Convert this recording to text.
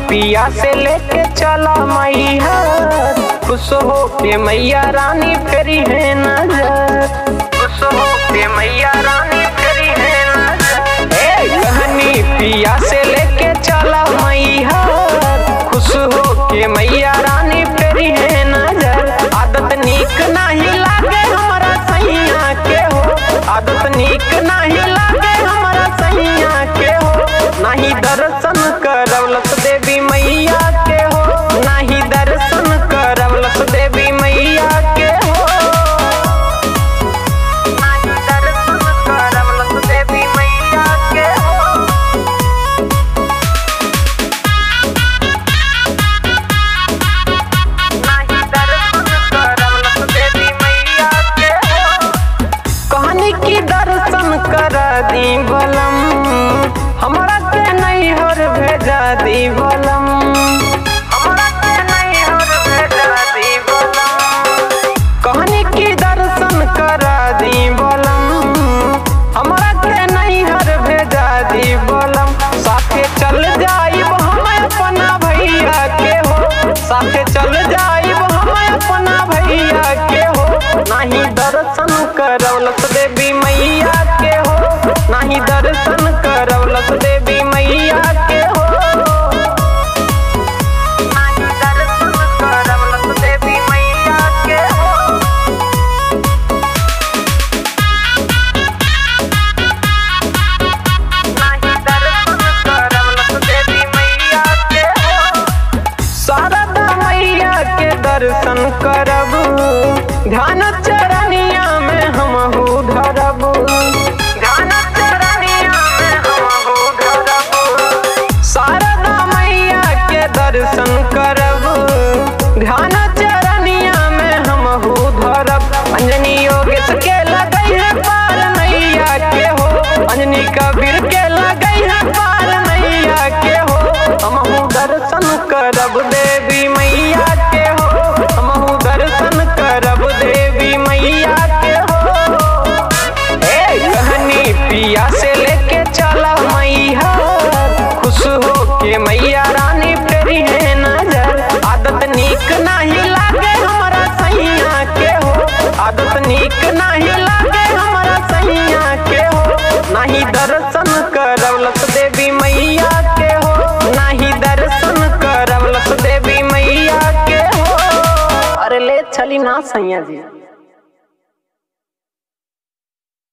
पिया से लेके चला मैया, खुश हो के मैया रानी फेरी है नजर, खुश हो के मैया रानी फेरी है नजर। कहनी पिया से लेके चला मैया, खुश हो के मैया रानी फेरी है नजर। आदत नीक नहीं लागे हमारा सैया के हो, आदत नीक नहीं लागे हमारा सैया के हो। नहीं दर्शन करवलस देवी मैया के हो, नहीं दर्शन करवलस देवी मैया के हो, नहीं दर्शन करवलस देवी मैया के हो। नहीं दर्शन करवलस देवी मैया के हो। कहनी की दर्शन करा दी बलम, हमरा के नहीं हर भेजा दी बलम, हमरा के नहीं हर भेजा दी बलम। कहनी की दर्शन करा दी बलम, हमरा के नहीं हर भेजा दी बलम। साथे चल जाइब हम अपना भैया के हो, साथे चल जाइब हम अपना भैया के हो। नहीं दर्शन करवलस देवी मैया के हो, नहीं दर्शन करवलस देवी मैया के हो, नहीं दर्शन करवलस देवी मैया के हो। नहीं दर्शन करवलस देवी मैया के हो। शारदा मैया के दर्शन करब, ध्यान चरनिया में हमहू धरब, ध्यान चरनिया में हमहू धरब। शारदा मैया के दर्शन करब, ध्यान चरनिया में हमहू धरब। अंजनी योगेश के लगई है पार नैया के हो, अंजनी कबीर के लगई है पार नैया के हो। हमहू दर्शन करब देवी मैया के हो, हमहू दर्शन करब देवी मैया के हो। कहनी पिया से लेके चला मैया, खुश हो के मैया रानी फेरी है नजर। आदत नीक नहीं लागे हमारा सैया के हो, आदत नीक नहीं लागे हमारा सैया के हो। नहीं दर्शन करवलस देवी मैया के हो, नहीं दर्शन करवलस देवी मैया के हो। अरे ले चली ना सैया जी।